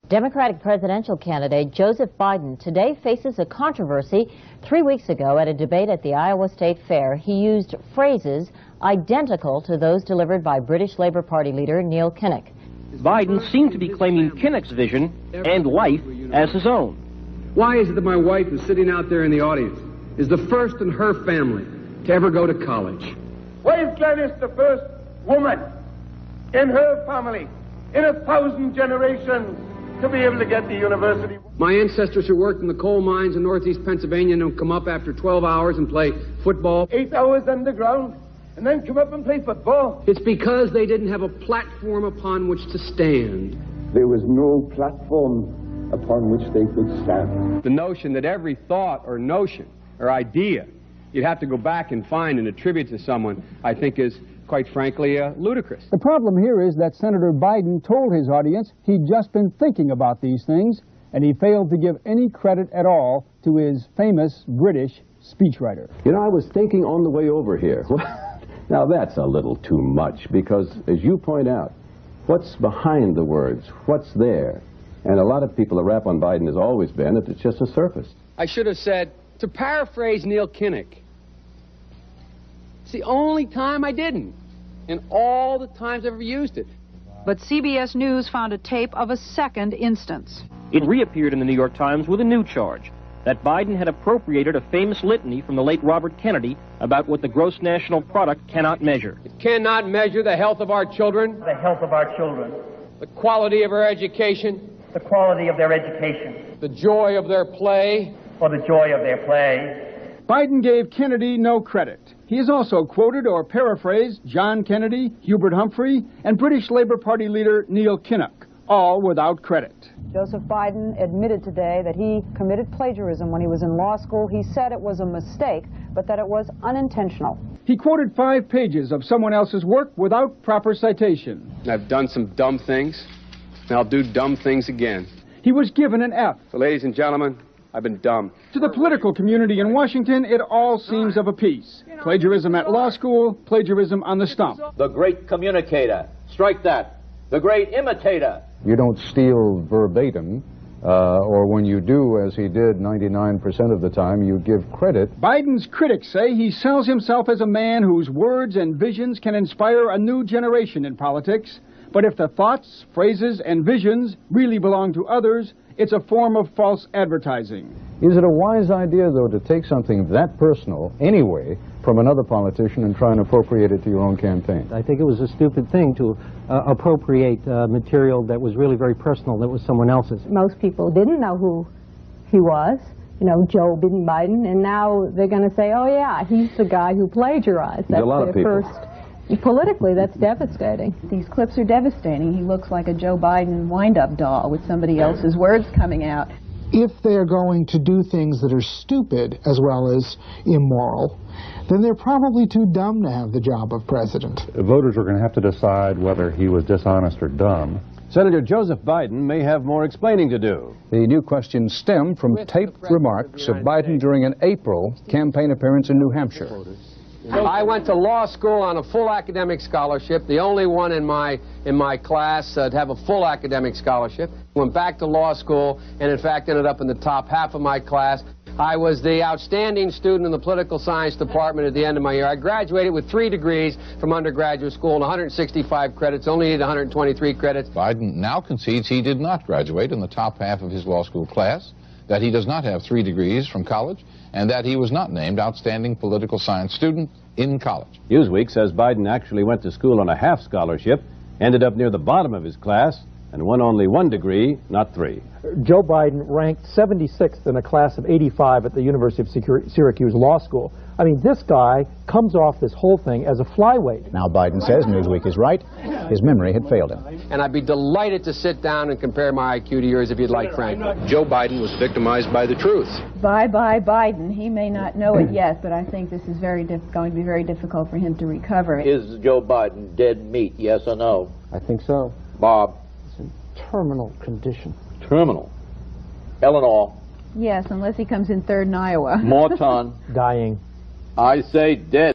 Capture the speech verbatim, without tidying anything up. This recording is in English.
Democratic presidential candidate Joseph Biden today faces a controversy. Three weeks ago at a debate at the Iowa State Fair, he used phrases identical to those delivered by British Labour Party leader Neil Kinnock. Biden seemed to be claiming Kinnock's vision and life as his own. Why is it that my wife, who's sitting out there in the audience, is the first in her family to ever go to college? Why is Gladys the first woman in her family in a thousand generations to be able to get to university? My ancestors who worked in the coal mines in northeast Pennsylvania don't come up after twelve hours and play football. Eight hours underground and then come up and play football. It's because they didn't have a platform upon which to stand. There was no platform upon which they could stand. The notion that every thought or notion or idea you'd have to go back and find and attribute to someone, I think is, quite frankly, uh, ludicrous. The problem here is that Senator Biden told his audience he'd just been thinking about these things, and he failed to give any credit at all to his famous British speechwriter. You know, I was thinking on the way over here. Now that's a little too much, because as you point out, what's behind the words? What's there? And a lot of people, the rap on Biden has always been that it's just a surface. I should have said, to paraphrase Neil Kinnock, it's the only time I didn't, and all the times I've ever used it. But C B S News found a tape of a second instance. It reappeared in the New York Times with a new charge, that Biden had appropriated a famous litany from the late Robert Kennedy about what the gross national product cannot measure. It cannot measure the health of our children, The health of our children, the quality of our education, the quality of their education, the joy of their play, or the joy of their play. Biden gave Kennedy no credit. He has also quoted or paraphrased John Kennedy, Hubert Humphrey, and British Labour Party leader Neil Kinnock, all without credit. Joseph Biden admitted today that he committed plagiarism when he was in law school. He said it was a mistake, but that it was unintentional. He quoted five pages of someone else's work without proper citation. I've done some dumb things, and I'll do dumb things again. He was given an F. So, ladies and gentlemen, I've been dumb. To the political community in Washington, it all seems of a piece. Plagiarism at law school, plagiarism on the stump. The great communicator. Strike that. The great imitator. You don't steal verbatim, uh, or when you do, as he did ninety-nine percent of the time, you give credit. Biden's critics say he sells himself as a man whose words and visions can inspire a new generation in politics. But if the thoughts, phrases, and visions really belong to others, it's a form of false advertising. Is it a wise idea, though, to take something that personal, anyway, from another politician and try and appropriate it to your own campaign? I think it was a stupid thing to uh, appropriate uh, material that was really very personal, that was someone else's. Most people didn't know who he was, you know, Joe Biden, and now they're going to say, oh, yeah, he's the guy who plagiarized. That's a lot their of people. first. Politically, that's devastating. These clips are devastating. He looks like a Joe Biden wind-up doll with somebody else's words coming out. If they're going to do things that are stupid as well as immoral, then they're probably too dumb to have the job of president. Voters are going to have to decide whether he was dishonest or dumb. Senator Joseph Biden may have more explaining to do. The new questions stem from taped remarks of Biden during an April campaign appearance in New Hampshire. I went to law school on a full academic scholarship, the only one in my in my class uh, to have a full academic scholarship. Went back to law school and in fact ended up in the top half of my class. I was the outstanding student in the political science department at the end of my year. I graduated with three degrees from undergraduate school and one hundred sixty-five credits, only needed one hundred twenty-three credits. Biden now concedes he did not graduate in the top half of his law school class, that he does not have three degrees from college, and that he was not named outstanding political science student in college. Newsweek says Biden actually went to school on a half scholarship, ended up near the bottom of his class, and won only one degree, not three. Joe Biden ranked seventy-sixth in a class of eighty-five at the University of Syracuse Law School. I mean, this guy comes off this whole thing as a flyweight. Now Biden says Newsweek is right. His memory had failed him. And I'd be delighted to sit down and compare my I Q to yours if you'd like, Frank. Joe Biden was victimized by the truth. Bye-bye Biden. He may not know it yet, but I think this is very diff going to be very difficult for him to recover. Is Joe Biden dead meat, yes or no? I think so. Bob? It's in terminal condition. Terminal? Eleanor? Yes, unless he comes in third in Iowa. Morton? Dying. I say dead.